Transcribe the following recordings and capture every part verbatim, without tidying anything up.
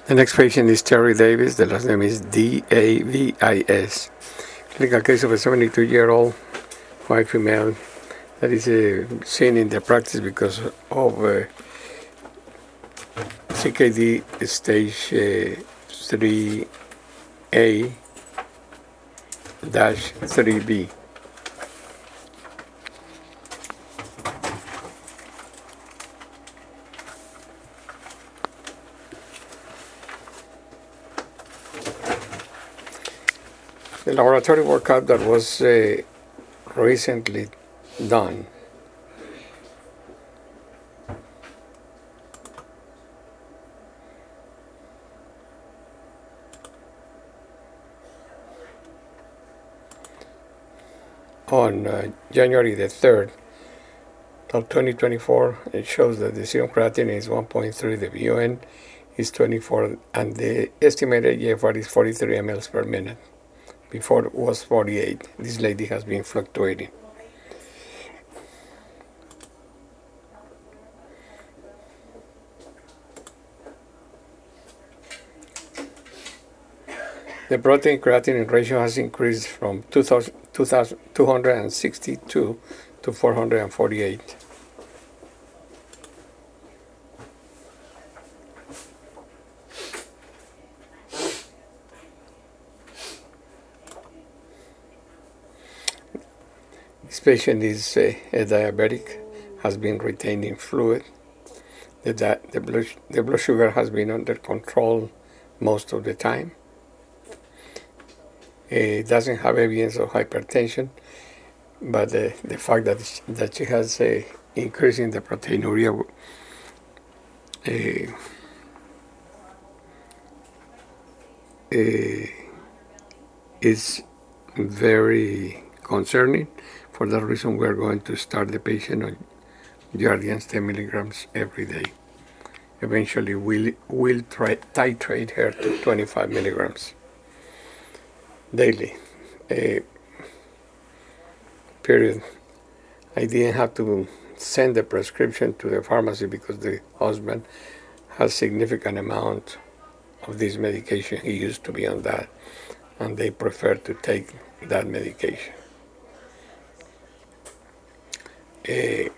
The next patient is Terry Davis. The last name is D A V I S. Clinical case of a seventy-two-year-old white female that is uh, seen in the practice because of uh, C K D stage uh, three A dash three B. The laboratory workup that was uh, recently done on uh, January the third of twenty twenty-four, it shows that the serum creatinine is one point three, the B U N is twenty-four, and the estimated G F R is forty-three milliliters per minute. Before it was forty-eight. This lady has been fluctuating. The protein creatinine ratio has increased from two hundred sixty-two to four hundred forty-eight. This patient is uh, a diabetic, has been retaining fluid. The, di- the, blood, the blood sugar has been under control most of the time. It doesn't have evidence of hypertension, but uh, the fact that she, that she has an increase in the proteinuria uh, uh, is very concerning. For that reason, we are going to start the patient on Jardiance ten milligrams every day. Eventually, we'll, we'll try, titrate her to twenty-five milligrams daily. Uh, period. I didn't have to send the prescription to the pharmacy because the husband has significant amount of this medication. He used to be on that, and they prefer to take that medication. Uh,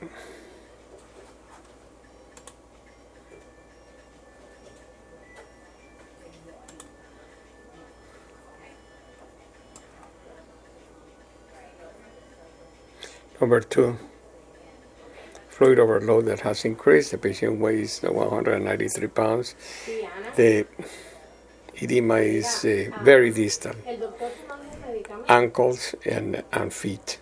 number two, fluid overload that has increased. The patient weighs one hundred ninety-three pounds. The edema is uh, very distal, ankles and, and feet.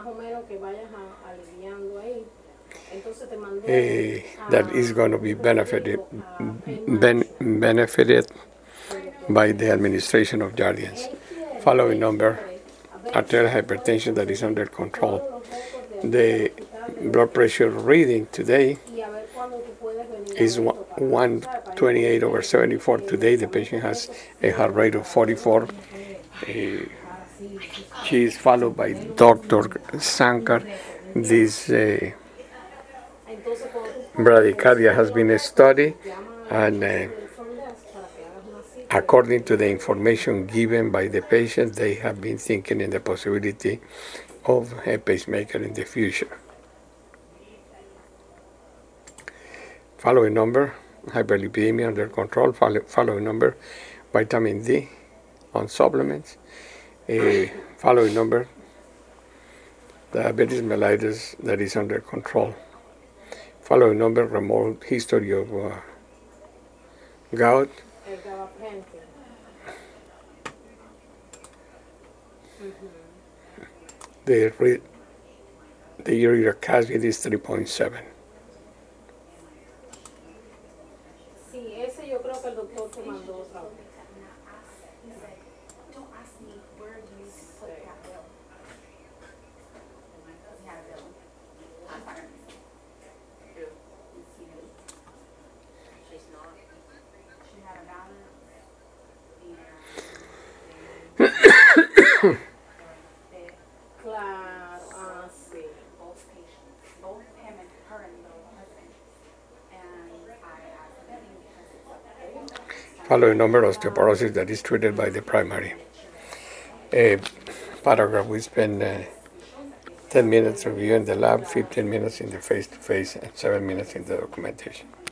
Uh, that is going to be benefited ben, benefited by the administration of Jardiance. Following number, arterial hypertension that is under control. The blood pressure reading today is one twenty-eight over seventy-four. Today the patient has a heart rate of forty-four. Uh, she is followed by Doctor Sankar. This uh, bradycardia has been studied, and uh, according to the information given by the patient, they have been thinking in the possibility of a pacemaker in the future. Following number, hyperlipidemia under control. Follow, following number, vitamin D on supplements. Uh, following number, diabetes mellitus that is under control. Following number, remote history of uh, gout. The, re- the uric acid is three point seven. Following number, osteoporosis that is treated by the primary. A paragraph, we spend uh, ten minutes reviewing the lab, fifteen minutes in the face-to-face, and seven minutes in the documentation.